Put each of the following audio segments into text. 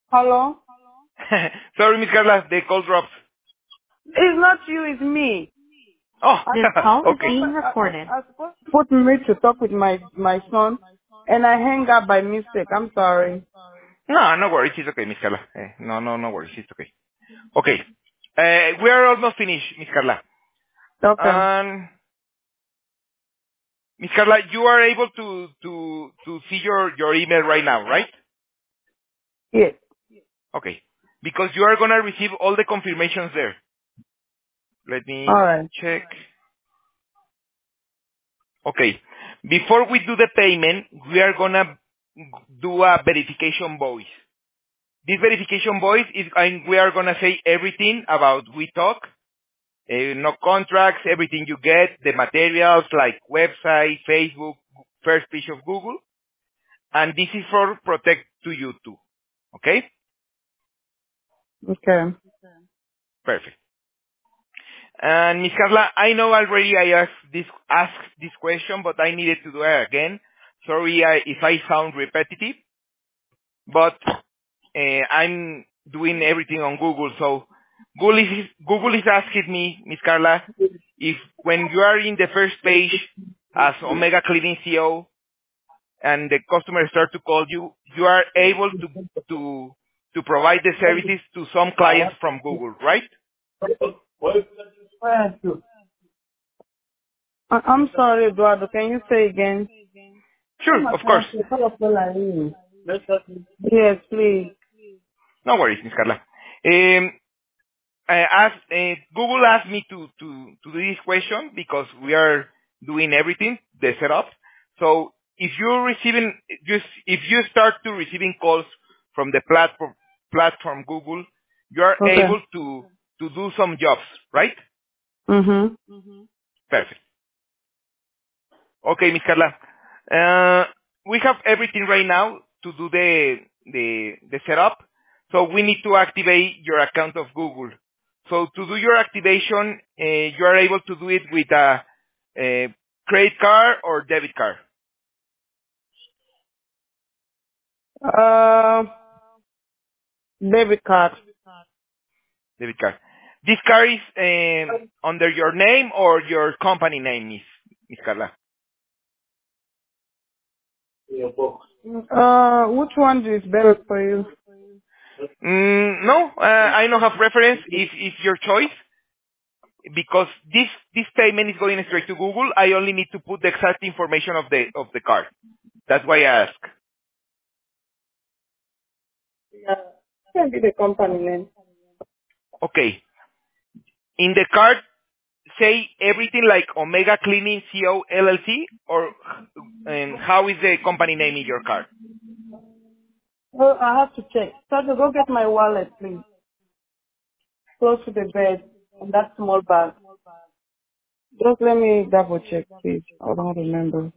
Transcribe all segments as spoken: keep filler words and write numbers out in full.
Hello? Sorry, Miss Carla, the call dropped. It's not you, it's me. Oh, This call is okay. being recorded. I, I, I supposed to put me to talk with my, my son, and I hang up by mistake. I'm sorry. No, no worries. It's okay, Miss Carla. Eh, no, no, no worries. It's okay. Okay. Uh, we are almost finished, Miss Carla. Okay. Um, Miss Carla, you are able to to to see your your email right now, right? Yes. Okay. Because you are gonna receive all the confirmations there. Let All me right. check. Okay. Before we do the payment, we are gonna do a verification voice. This verification voice is, and we are gonna say everything about we talk, uh, no contracts, everything you get, the materials like website, Facebook, first page of Google, and this is for protect to you too. Okay? Okay. Perfect. And Miss Carla, I know already I asked this asked this question, but I needed to do it again. Sorry I, if I sound repetitive, but uh, I'm doing everything on Google. So Google is Google is asking me, Miss Carla, if when you are in the first page as Omega Cleaning C E O and the customer start to call you, you are able to to to provide the services to some clients from Google, right? Where you? I, I'm sorry, Eduardo. Can you say again? Sure, of course. Yes, please. No worries, Miss Carla. Um, I asked, uh, Google asked me to, to, to do this question because we are doing everything, the setup. So if you're receiving, just, if you start to receiving calls from the platform, platform Google, you are Okay. able to, to do some jobs, right? Mm-hmm. Perfect. Okay, Miss Carla. Uh, we have everything right now to do the, the, the setup. So we need to activate your account of Google. So to do your activation, uh, you are able to do it with a, a credit card or debit card. Uh, debit card. Debit card. This card is um, under your name or your company name, Miss Miss Carla. Uh, which one is better for you? Mm, no, uh, I don't have preference. If if your choice, because this this payment is going straight to Google, I only need to put the exact information of the of the card. That's why I ask. Yeah. Can be the company name. Okay. In the card, say everything like Omega Cleaning Co. L L C, or and how is the company name in your card? Oh, I have to check. So to go get my wallet, please. Close to the bed. And that small bag. Just let me double check, please. I don't remember.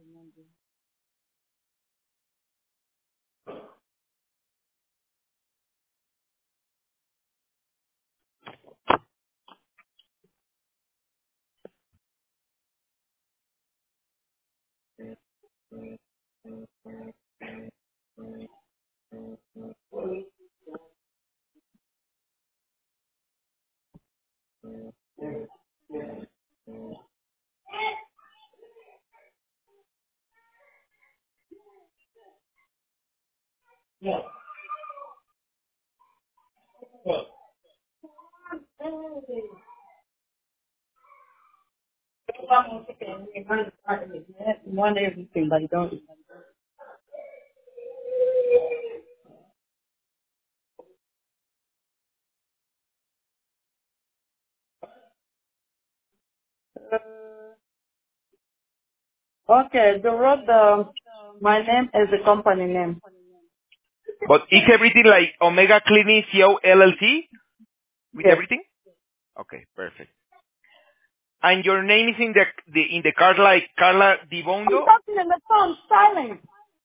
Want everything, but you don't. Okay, they wrote the, my name as the company name. But is everything like Omega Cleaning Co. L L C with Yes. everything? Okay, perfect. And your name is in the, the in the card like Carla I'm Dibondo? talking on the phone, silent.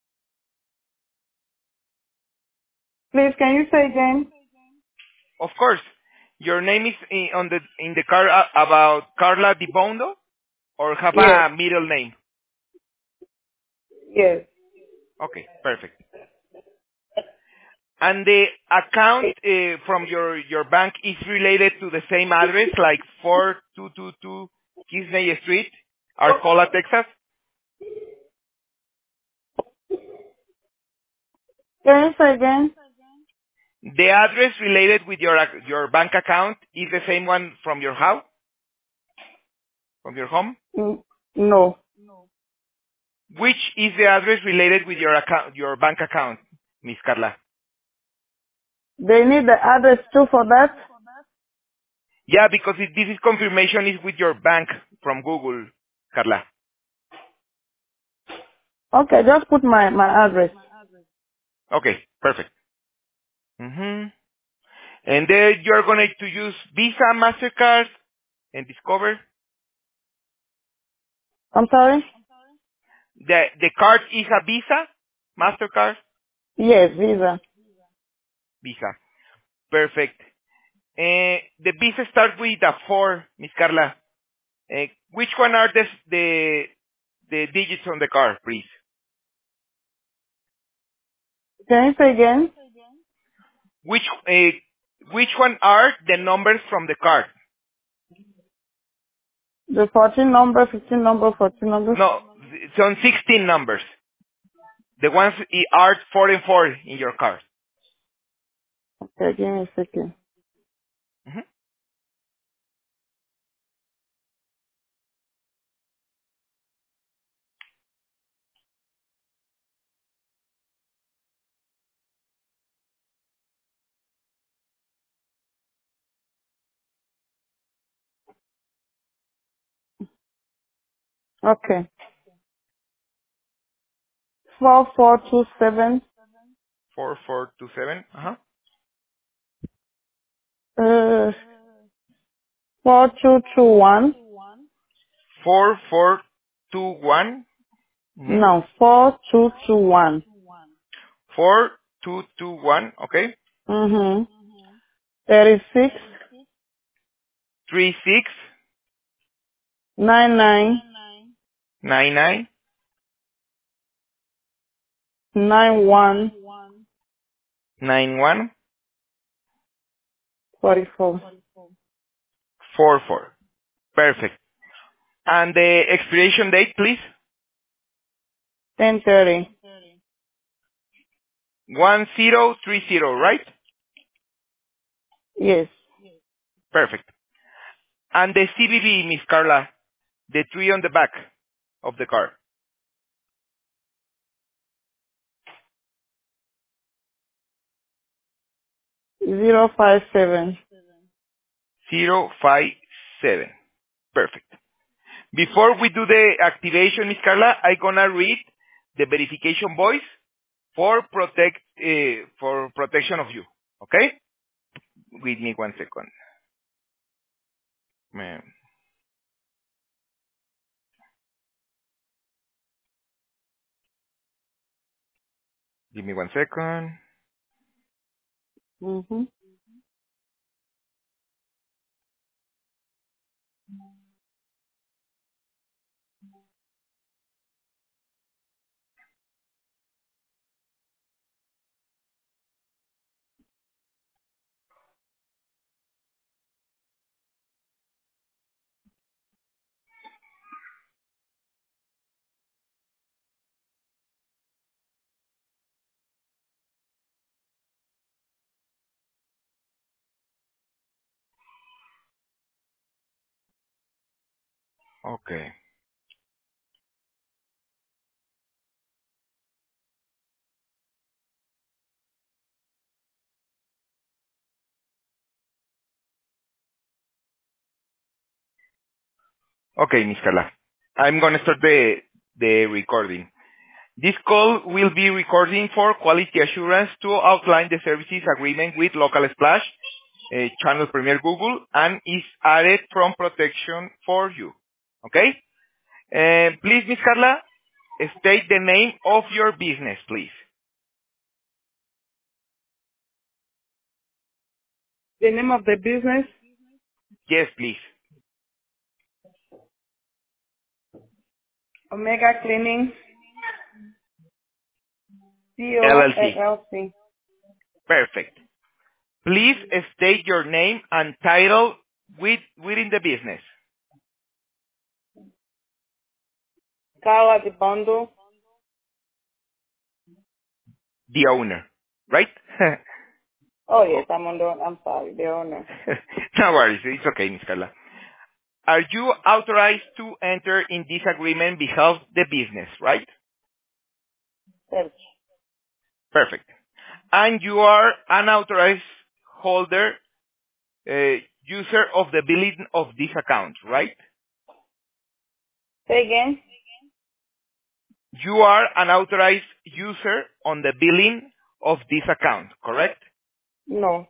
Please, can you say again? Of course. Your name is in, on the in the card uh, about Carla Dibondo, or have Yes. a middle name? Yes. Okay, perfect. And the account uh, from your, your bank is related to the same address, like four two two two Kisney Street, Arcola, Texas? Can you say again? The address related with your ac- your bank account is the same one from your house, from your home? Mm, no. Which is the address related with your account, your bank account, Miss Carla? They need the address too for that? Yeah, because it, this is confirmation is with your bank from Google, Carla. Okay, just put my, my address. Okay, perfect. hmm And then you're going to use Visa, MasterCard, and Discover. I'm sorry? The the card is a Visa, MasterCard, Yes, Visa. Visa. Perfect. Uh, the Visa starts with a four, Miss Carla. Uh, which one are the the the digits on the card, please? Can you say again? Which uh, which one are the numbers from the card? The fourteen number, fifteen number, fourteen number? No, it's on sixteen numbers. The ones i- are four and four in your card. Okay, give me a second. Mhm. Okay. Four four two seven, Four four two seven. Uh-huh. uh, four two two one. Four four two one. Mm-hmm. No, four two two one. Four two two one. Okay. Mm-hmm. thirty-six, Three six nine nine, nine nine nine one, nine one forty-four. four four. Perfect. And the expiration date, please. ten thirty. One zero three zero. Right? Yes. Perfect. And the C V V, Miss Carla, the three on the back of the card. Zero five seven. Zero five seven. Perfect. Before we do the activation, Miss Carla, I'm gonna read the verification voice for protect uh, for protection of you. Okay? Give me one second. Man, give me one second. Mm-hmm. Okay. Okay, Miss Carla. I'm gonna start the the recording. This call will be recording for quality assurance to outline the services agreement with Local Splash, uh, Channel Premier Google, and is added from protection for you. Okay? Uh, please, Miss Carla, state the name of your business, please. The name of the business, Yes, please. Omega Cleaning, C O L L C. L L C. Perfect. Please state your name and title with, within the business. Carla Di Bondo. The owner, right? Oh, yes, I'm on the, I'm sorry, the owner. No worries. It's okay, Miss Carla. Are you authorized to enter in this agreement behalf of the business, right? Search. Perfect. And you are an authorized holder, uh, user of the billing of this account, right? Say again? You are an authorized user on the billing of this account, correct? No.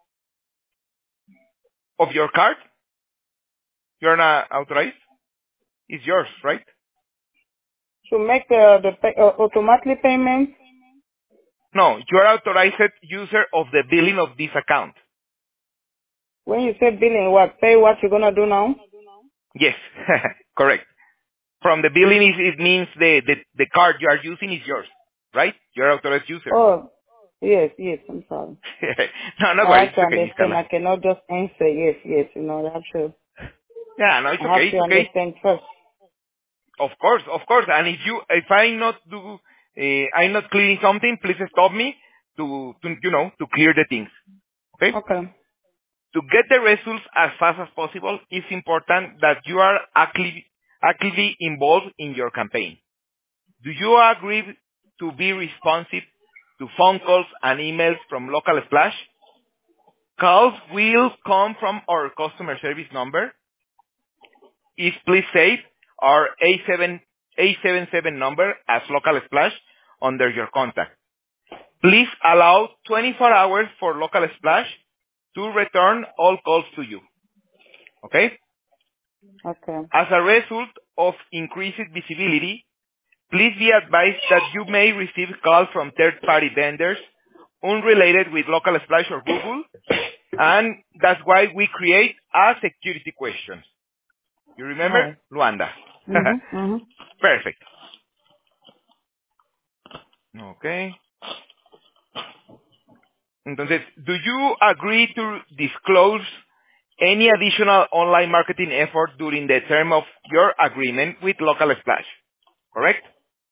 Of your card? You're not authorized? It's yours, right? To make uh, the pay, uh, automatic payment? No, you're authorized user of the billing of this account. When you say billing, what? Pay what you're gonna do now? Yes, correct. From the billing, it, it means the, the, the card you are using is yours, right? You're authorized user. Oh, yes, yes, I'm sorry. No, no I worries. have to It's okay, Miss understand. Carla. I cannot just answer yes, yes, you know, I have to, Yeah, no, it's I okay. have to It's okay. understand first. Of course, of course. And if you, if I not do, uh, I'm not clearing something, please stop me to, to, you know, to clear the things. Okay? Okay. To get the results as fast as possible, it's important that you are actively, actively involved in your campaign. Do you agree to be responsive to phone calls and emails from Local Splash? Calls will come from our customer service number. Is please save our A seven, A seven seven number as Local Splash under your contact. Please allow twenty-four hours for Local Splash to return all calls to you. Okay? Okay. As a result of increased visibility, please be advised that you may receive calls from third-party vendors unrelated with Local Splash or Google, and that's why we create a security questions. You All remember? right. Luanda. Mm-hmm, mm-hmm. Perfect. Okay. Entonces, do you agree to disclose any additional online marketing effort during the term of your agreement with Local Splash? Correct?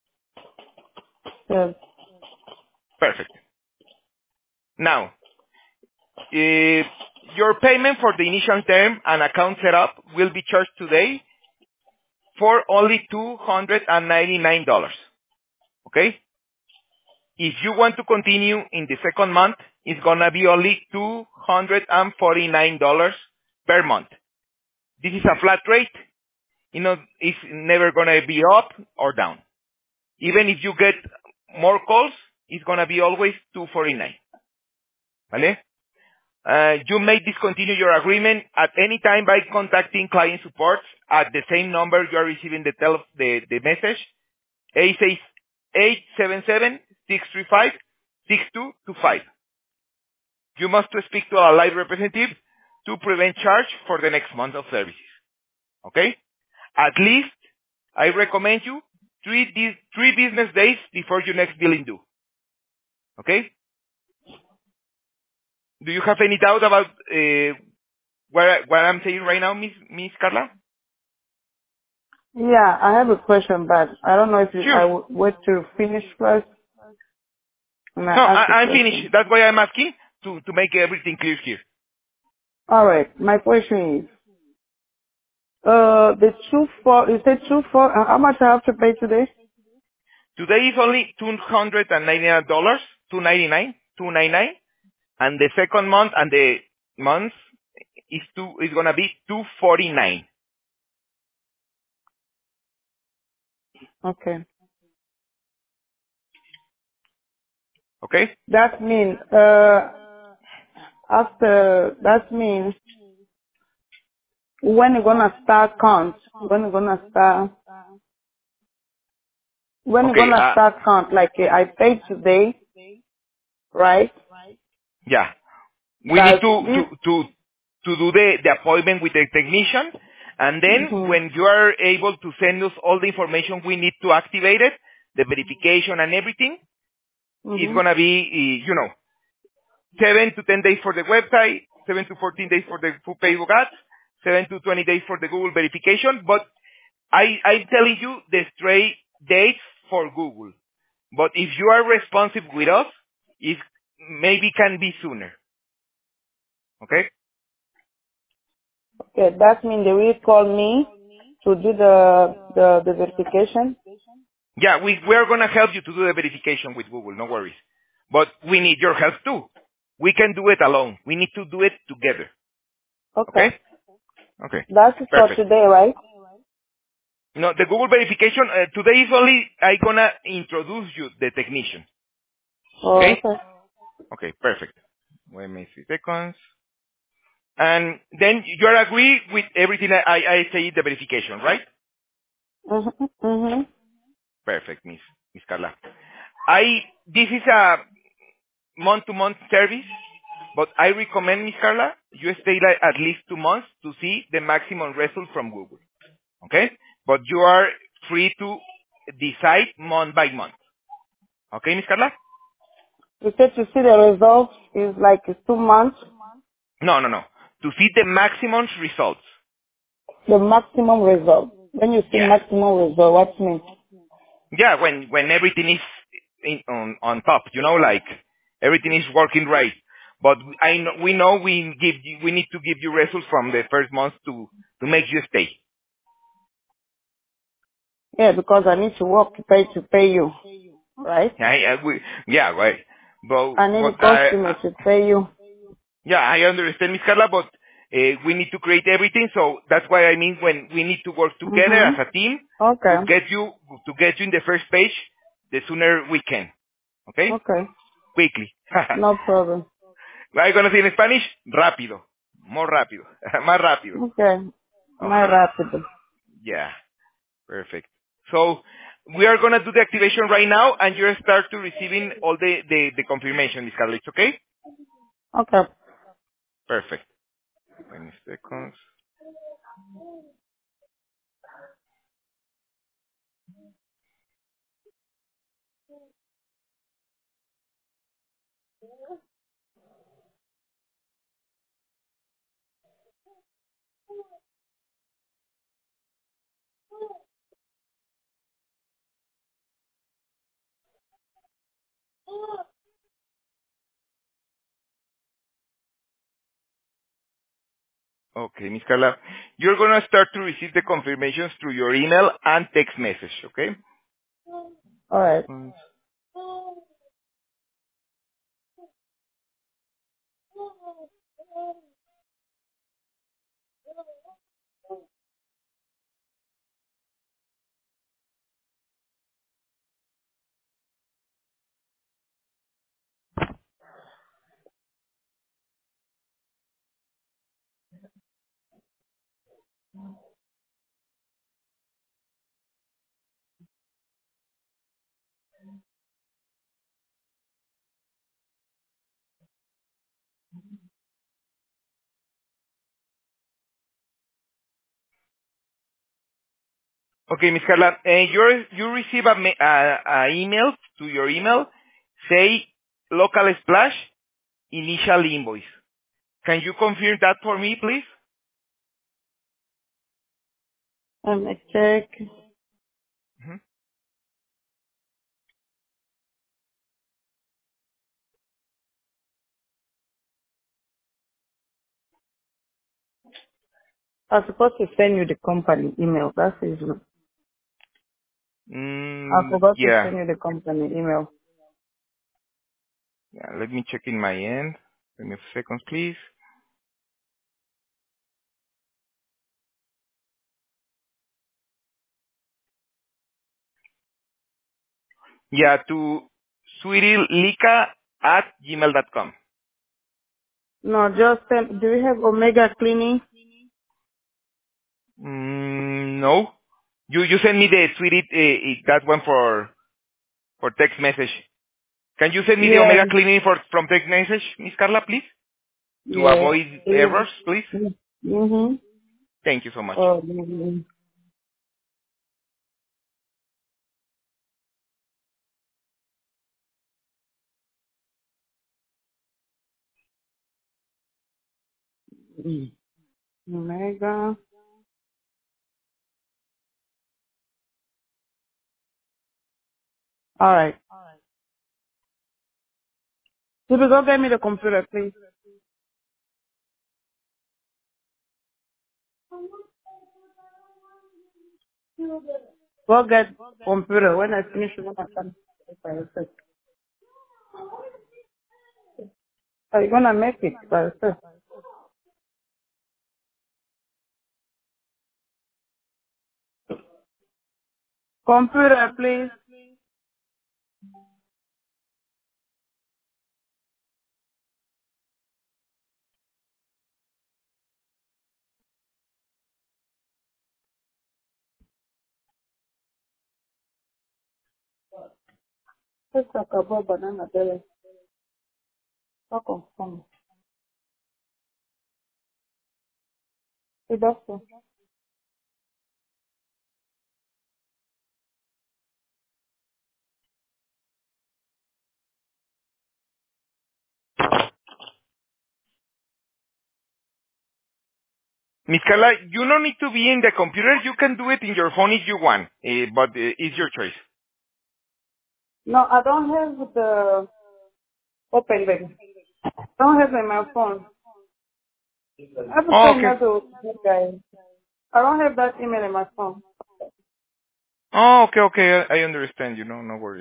Yes. Perfect. Now, Uh, your payment for the initial term and account setup will be charged today for only two hundred ninety-nine dollars. Okay? If you want to continue in the second month, it's gonna be only two hundred forty-nine dollars per month. This is a flat rate. You know, it's never gonna be up or down. Even if you get more calls, it's gonna be always two hundred forty-nine. ¿Vale? Uh, you may discontinue your agreement at any time by contacting client support at the same number you are receiving the, tele- the, the message, eight seven seven, six three five, six two two five. You must speak to a live representative to prevent charge for the next month of services. Okay? At least, I recommend you three, di- three business days before your next billing due. Okay? Do you have any doubt about uh, what, what I'm saying right now, Miss Miss Carla? Yeah, I have a question, but I don't know if you, I Sure. would wait to finish first and I No, ask the I, I'm finished. question. That's why I'm asking to, to make everything clear here. All right. My question is, uh, the two four, you said two four, uh, how much I have to pay today? Today is only two hundred ninety-nine dollars, two ninety-nine, two ninety-nine, and the second month and the month is two is gonna be two forty-nine. Okay. Okay? That means, uh, after, that means when you gonna start count, when you gonna start, when you Okay. gonna Uh, start count, like uh, I paid today, right? yeah. We need That to to this, to to do the the appointment with the technician, and then hmm when you are able to send us all the information we need to activate it, the verification and everything, it's hmm gonna be, uh, you know, seven to ten days for the website, seven to fourteen days for the full Facebook ads, seven to twenty days for the Google verification. But I, I'm telling you the straight dates for Google. But if you are responsive with us, it maybe can be sooner. Okay? Okay, that means they will call me to do the the, the verification. Yeah, we, we're going to help you to do the verification with Google, no worries. But we need your help too. We can do it alone. We need to do it together. Okay. Okay? Okay. That's for Perfect. today, right? No, the Google verification, uh, today is only, I gonna introduce you the technician. Oh, Okay? okay. Okay, perfect. Wait a minute, three seconds. And then you are agree with everything I, I I say the verification, right? Mm-hmm. Mm-hmm. Perfect, Miss, Miss Carla. I, this is a month-to-month service, but I recommend, Miss Carla, you stay like at least two months to see the maximum result from Google. Okay? But you are free to decide month by month. Okay, Miss Carla? You said to see the results is like it's two months, No, no, no. To see the maximum results. the maximum result. When you see Yeah. maximum result, what means? Yeah, when, when everything is in, on, on top, you know, like everything is working right. But I know, we know we give you, we need to give you results from the first month to, to make you stay. Yeah, because I need to work to pay to pay you, right? Yeah, I, we, yeah, right. But, I need a but I, customer to pay you. yeah, I understand, Miss Carla, but uh, we need to create everything. So that's why I mean when we need to work together as Mm-hmm. a team to Okay. get you to get you in the first page, the sooner we can. Okay, Okay. quickly. No problem. I'm gonna say in Spanish, rápido, more rápido, más rápido. Okay. My Okay, rapid. yeah, perfect. So we are gonna do the activation right now, and you start to receiving all the the, the confirmation, Miss Carla. It's okay? Okay. Perfect. Twenty seconds. Okay, Miss Carla, you're gonna start to receive the confirmations through your email and text message, okay? All right. Mm. Okay, Miss Carla, uh, you're, you receive a, ma- a, a email to your email, say local splash initial invoice. Can you confirm that for me, please? Let me check. Mhm. I'm supposed to send you the company email. That's easy. I Mm, forgot to yeah, send you the company email. yeah, let me check in my end. Give me a second, please. Yeah, to sweetielika at gmail dot com. No, just send. Do you have Omega Cleaning? Mm, no. You you send me the sweetie uh, that one for for text message. Can you send me the Yeah. Omega Cleaning for from text message, Miss Carla, please, to Yes. avoid Please. errors, please? Mm-hmm. Thank you so much. Oh, mhm. Mm. Omega. All right. Could you go get me the computer, please? Go get computer. When I finish, you're gonna come. By yourself. Are you gonna make it by yourself? Computer, please. Let's talk about banana belly. Talk on phone. Hey, doctor. Miss Carla, you don't need to be in the computer. You can do it in your phone if you want, uh, but uh, it's your choice. No, I don't have the open baby. I don't have it in my phone. I have to Oh, send okay. that to you guys. I don't have that email in my phone. Oh, okay, okay. I I understand you. No, no worries.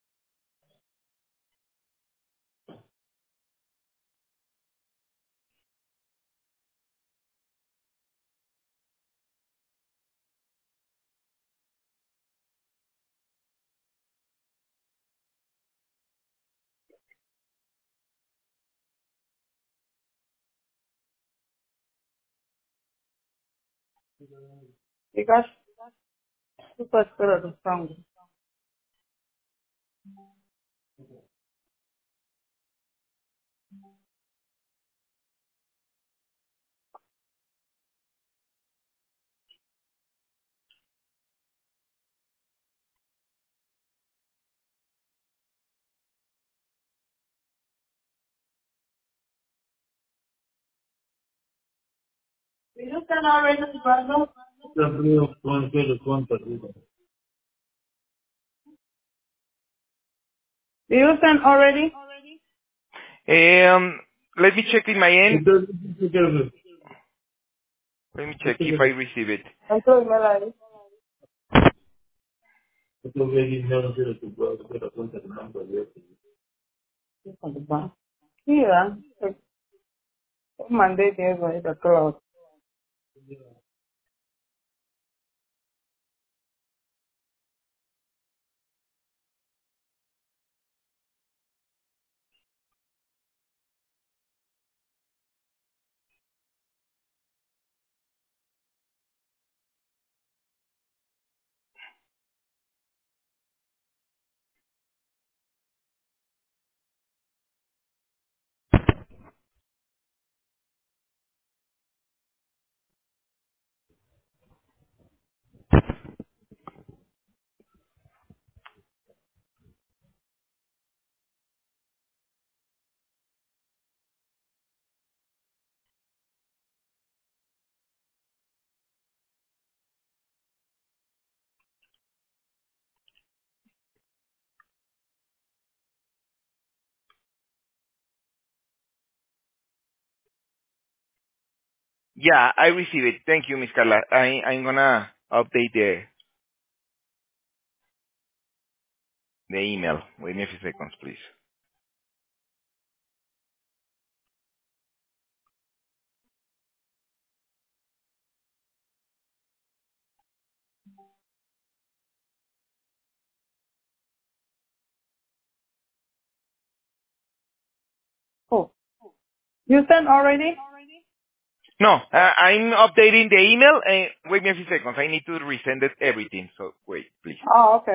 Because super spirit of song. Did you send already, Eduardo? Did you send already? Um, let me check in my end. Let me check if I receive it. Entró email ahí. Yeah. Monday, there's the cloud. Yeah, I receive it. Thank you, Miss Carla. I, I'm gonna update the, the email. Wait me a few seconds, please. Oh, you sent already? No, uh, I'm updating the email. Uh, wait me a few seconds. I need to resend it everything. So wait, please. Oh, okay.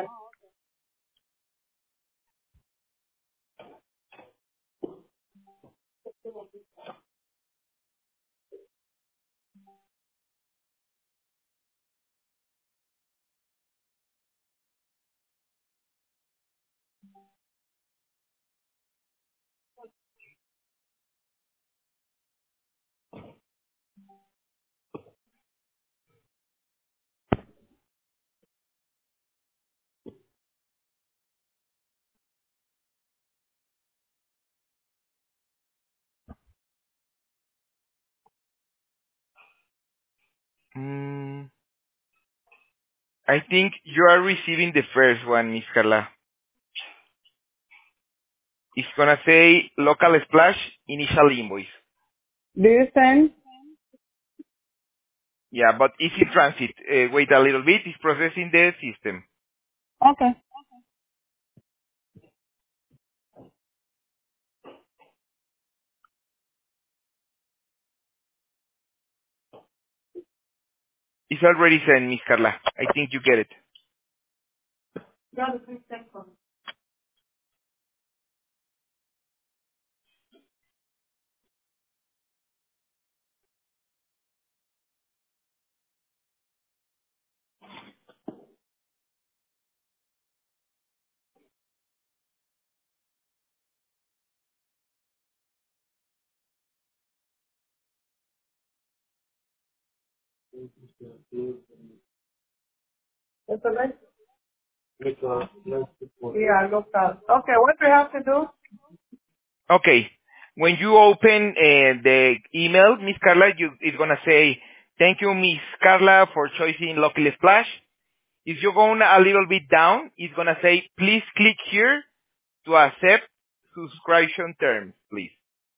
Mm, I think you are receiving the first one, Miss Carla. It's gonna say local splash initial invoice. Do you send? Yeah, but it's in transit. Uh, wait a little bit. It's processing the system. Okay. It's already sent, Miss Carla. I think you get it. Got a quick second. That's all right? Yeah, local. Okay, what do we have to do? Okay. When you open uh, the email, Miss Carla, you, it's gonna say, thank you, Miss Carla, for choosing Local Splash. If you go a little bit down, it's gonna say, please click here to accept subscription terms, please.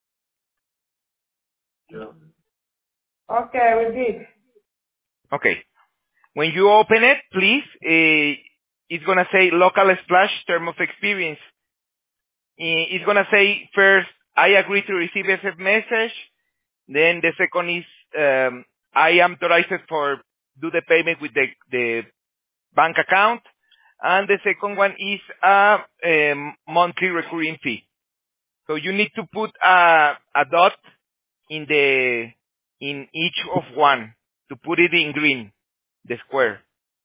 Okay, we did. Okay. When you open it, please, uh, it's gonna say Local Splash term of experience. Uh, It's gonna say first, I agree to receive a message. Then the second is, um, I am authorized for do the payment with the, the bank account. And the second one is a, um monthly recurring fee. So you need to put a, a dot in the, in each of one to put it in green, the square.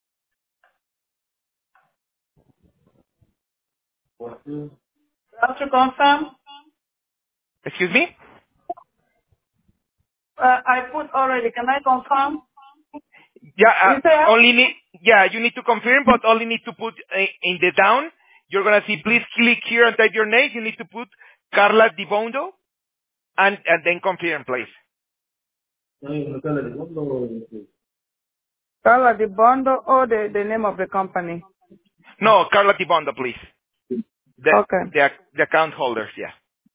Have to confirm? Excuse me? Uh, I put already. Can I confirm? Yeah, You uh, say I have only need, yeah, you need to confirm, but only need to put uh, in the down. You're gonna see, please click here and type your name. You need to put Carla Dibondo and, and then confirm, please. Carla the bundle or the, the name of the company? No, Carla Dibondo, please. The, Okay. the, the account holders, yeah.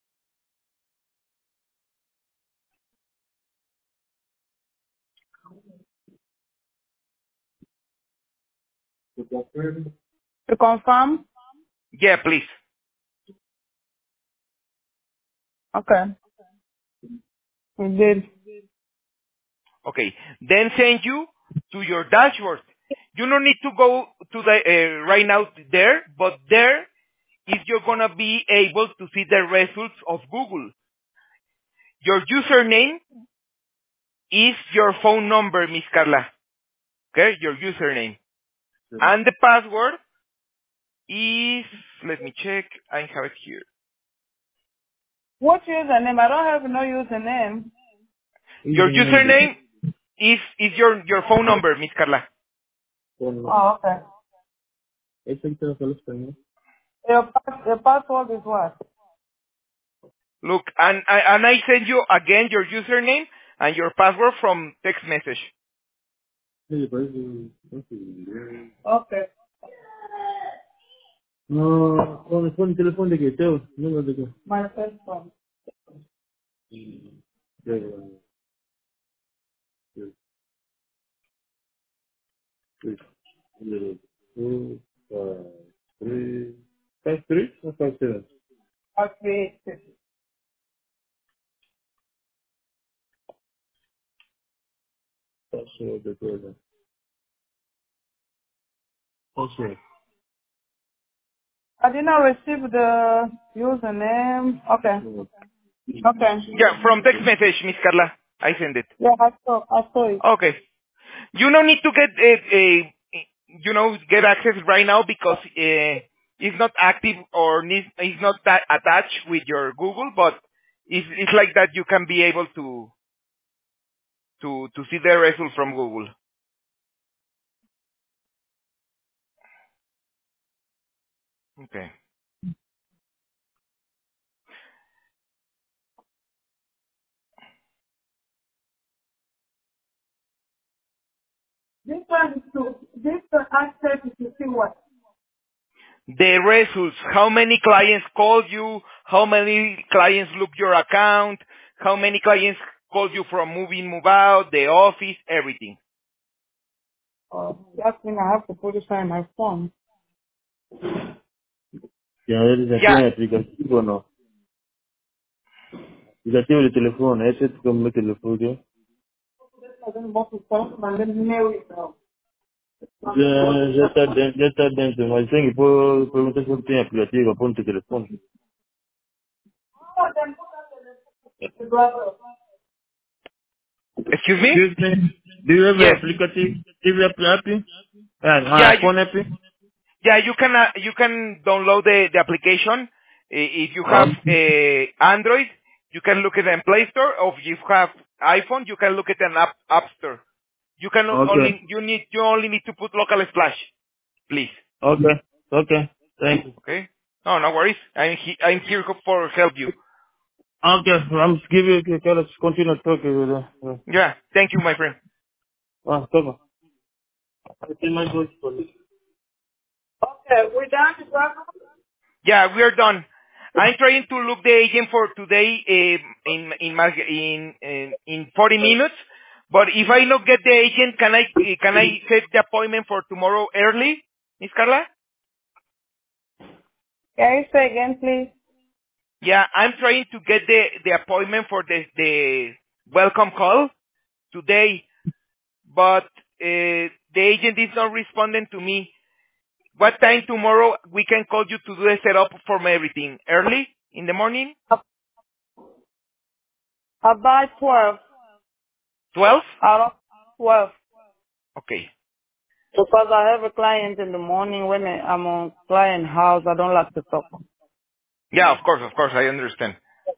To confirm? Yeah, please. Okay. We did. Okay. Then send you to your dashboard. You don't need to go to the, uh, right now there, but there is you're gonna be able to see the results of Google. Your username is your phone number, Miss Carla. Okay, your username. And the password is, let me check, I have it here. What username? I don't have no username. Your username is, is your, your phone number, Miss Carla. Oh, okay. Your, pass, your password is what? Look, and I, and I send you again your username and your password from text message. Okay. My first one. I created. I did not receive the username. Okay. Okay. Yeah, from text message, Miss Carla. I send it. Yeah, I saw, I saw it. Okay. You don't need to get a, a you know, get access right now because uh, it's not active or needs, it's not that attached with your Google, but it's, it's like that you can be able to to to see the result from Google. Okay. So access to see what? The results, how many clients called you, how many clients look your account, how many clients called you from move in, move out, the office, everything. Oh, that means I have to put this on my phone. Ya eres aquí Yeah, en aplicativo, ¿no? Aplicativo de teléfono, ese es como el teléfono. I don't want to talk, and then mail it out. Ya, ya está dentro, ya está dentro, mas tem que pôr, perguntar se tem aplicativo, põe no telefone. excuse me? Excuse me, do you have an Yes. applicative, do you have an app? And, Yeah, uh, you, phone app? yeah, you can, uh, you can download the, the application. I- If you have Okay. uh, Android, you can look at it in Play Store, or if you have iPhone, you can look at an app, App Store. You can o- Okay. only, you need, you only need to put local splash, please. Okay. Okay. Thank you. Okay? No, no worries. I'm, he, I'm here for help you. Okay, I'm giving you, okay, let's continue talking with the, Yeah, thank you, my friend. uh, come on. I see my voice for this. Okay, we're done, brother? Yeah, we are done. I'm trying to look the agent for today uh, in in my- in in in forty minutes. But if I not get the agent, can I uh, can I set the appointment for tomorrow early, Miss Carla? Can you say again, please? Yeah, I'm trying to get the the appointment for the the welcome call today, but uh, the agent is not responding to me. What time tomorrow we can call you to do the setup for everything? Early in the morning? About twelve. twelve? Out of twelve. Okay. Because I have a client in the morning when I- I'm on client house, I don't like to talk. Yeah, of course, of course, I understand.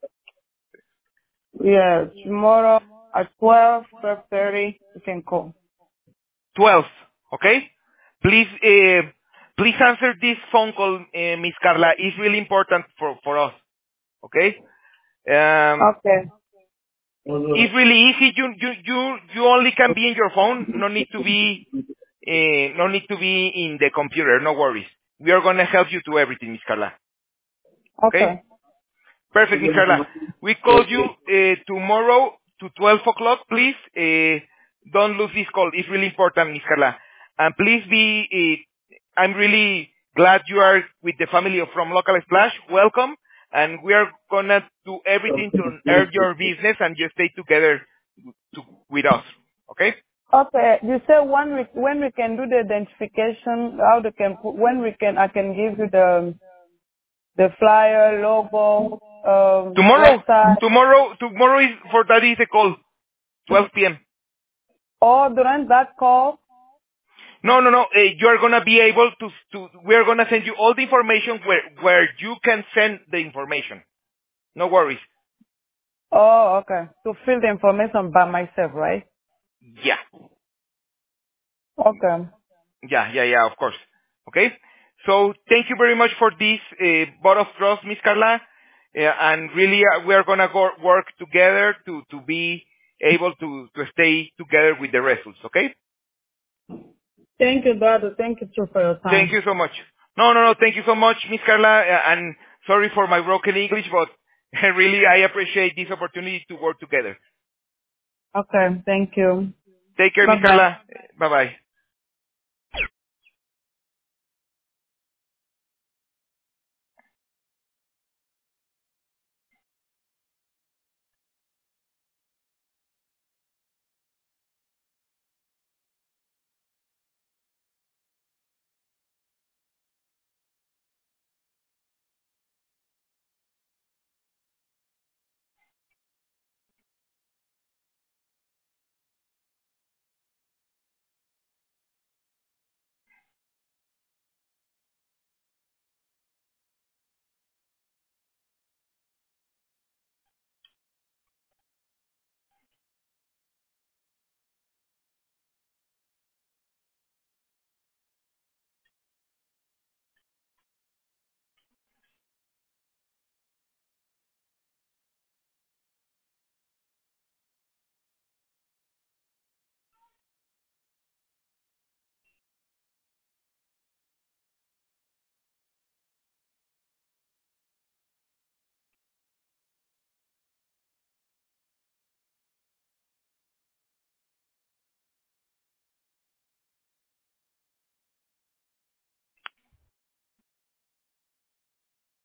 Yeah, tomorrow at twelve, twelve thirty, you can call. twelve, okay? Please, uh, please answer this phone call, uh, Miss Carla. It's really important for, for us, okay? Um, Okay. it's really easy. You, you, you, you only can be in your phone. No need to be, uh, no need to be in the computer. No worries. We are gonna help you to everything, Miss Carla. Okay? Okay. Perfect, Miss Carla. We call you uh, tomorrow to twelve o'clock, please. Uh, don't lose this call. It's really important, Miss Carla. And please be, uh, I'm really glad you are with the family of From Local Splash. Welcome. And we are going to do everything to earn your business and you stay together to, with us. Okay? Okay. You say when we when we can do the identification, how they can put, when we can I can give you the the flyer, logo, um, Tomorrow, website, tomorrow, tomorrow is, for that is the call, twelve p.m. or during that call. No, no, no. Uh, you are gonna be able to, to. We are gonna send you all the information where where you can send the information. No worries. Oh, okay. To fill the information by myself, right? Yeah, Okay. yeah, yeah, yeah. Of course. Okay. So thank you very much for this uh, vote of trust, Miss Carla, uh, and really uh, we are gonna go work together to to be able to to stay together with the results. Okay. Thank you, brother. Thank you too for your Thank time. you so much. No, no, no. Thank you so much, Miss Carla, uh, and sorry for my broken English, but really I appreciate this opportunity to work together. Okay. Thank you. Take care, Bye Miss bye. Carla. Bye-bye.